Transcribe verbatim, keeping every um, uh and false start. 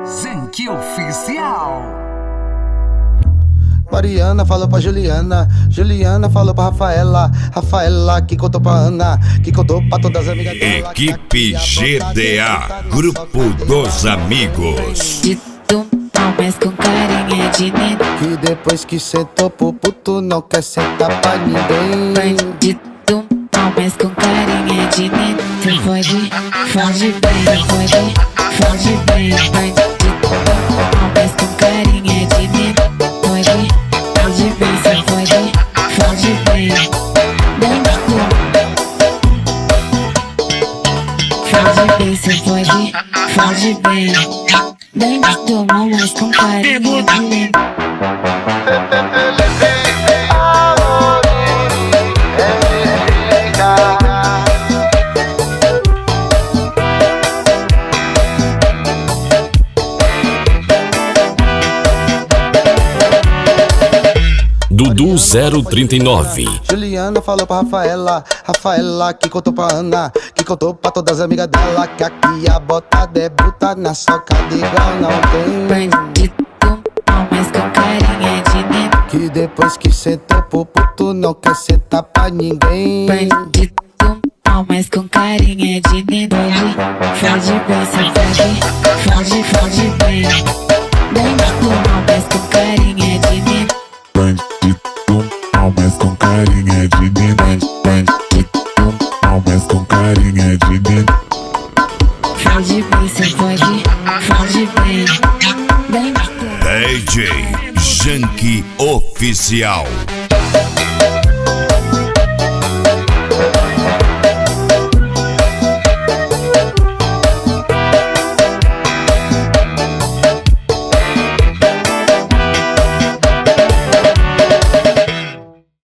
Zanky Oficial. Mariana falou pra Juliana, Juliana falou pra Rafaela, Rafaela que contou pra Ana, que contou pra todas as amigas dela. Equipe G D A, Grupo dos Amigos. De tumbal, mas com carinha de nene. Que depois que sentou pro puto não quer sentar pra ninguém. De tumbal, mas com carinha de nene. Cê pode, foge bem, pode, foge bem. De tumbal, mas com carinha de nene. Pode, foge bem, cê pode, foge bem. Bem de tumbal. Foge bem, cê pode, foge bem. Bem de tumbal, mas com carinha de nene. Dudu zero trinta e nove. Juliana falou pra Rafaela, Rafaela que contou pra Ana, que contou pra todas as amigas dela, que aqui a botada é bruta, na socada igual não tem. Bandido, mas com carinha de nene. Que depois que sentou pro puto não quer sentar pra ninguém. Bandido, mas com carinha de nene. Foge bem, cê foge, foge, foge bem. Bandido, mas com carinha de nene. Bandido, mas com carinha de nene. Bandido, mas com carinha de nene. Foge bem, cê foge, foge bem. Bandido. D J Zanky Oficial.